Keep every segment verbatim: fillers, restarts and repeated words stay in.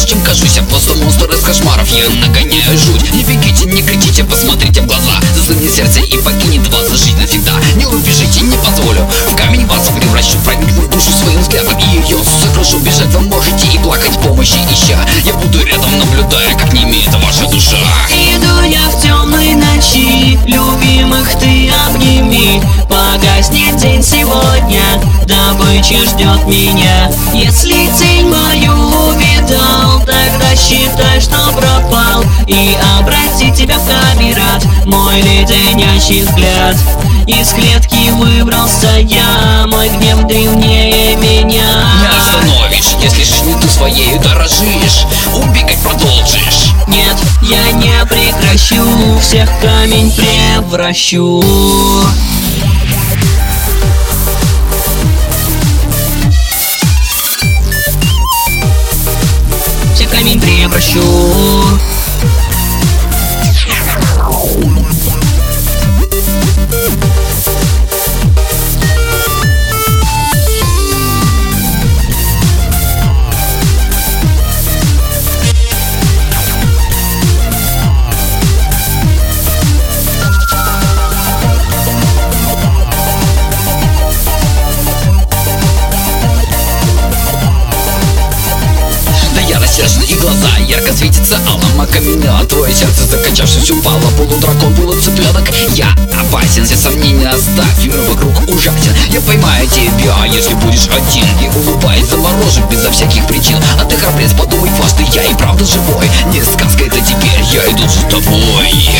чем кажусь. Я просто монстр из кошмаров, я нагоняю жуть. Не бегите, не кричите, посмотрите в глаза. Заслонит сердце и покинет вас жить навсегда. Не убежите, не позволю, в камень вас превращу. Проникну в душу своим взглядом и ее сокрушу. Бежать вы можете и плакать помощи ища. Я буду рядом, наблюдая, как не имеет ваша душа. Иду я в темной ночи, любимых ты обними. Погаснет день сегодня, добыча ждет меня. Если тень мою увидал, тогда считай, что пропал. И обратить тебя в камерат мой леденящий взгляд. Из клетки выбрался я, мой гнев древнее меня. Не остановишь, если ж не ты своей дорожишь. Убегать продолжишь. Нет, я не прекращу, всех в камень превращу. Всех в камень превращу. И глаза ярко светятся алым, окаменело твое сердце, закачавшись, упало. Полудракон, полуцыпленок, я опасен, все сомнения оставь, мир вокруг ужасен. Я поймаю тебя, если будешь один, и улыбаясь заморожу безо всяких причин. А ты, храбрец, подумай дважды, я и правда живой. Не сказка это теперь, я иду за тобой.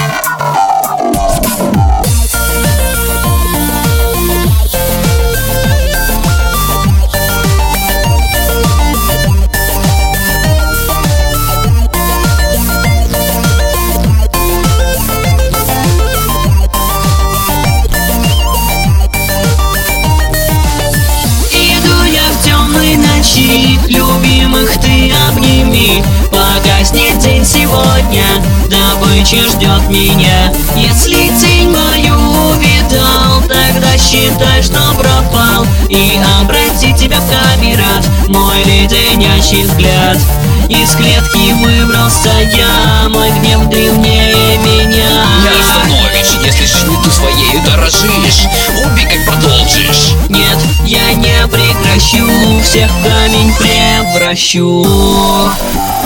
Любимых ты обними. Погаснет день сегодня, добыча ждет меня. Если тень мою увидал, тогда считай, что пропал. И обратить тебя в камерат мой леденящий взгляд. Из клетки выбрался я, мой гнев древнее меня. Не остановишь, если ж не ты своей дорожишь. Убегать продолжишь. Нет, я не прекращу, всех в камень превращу.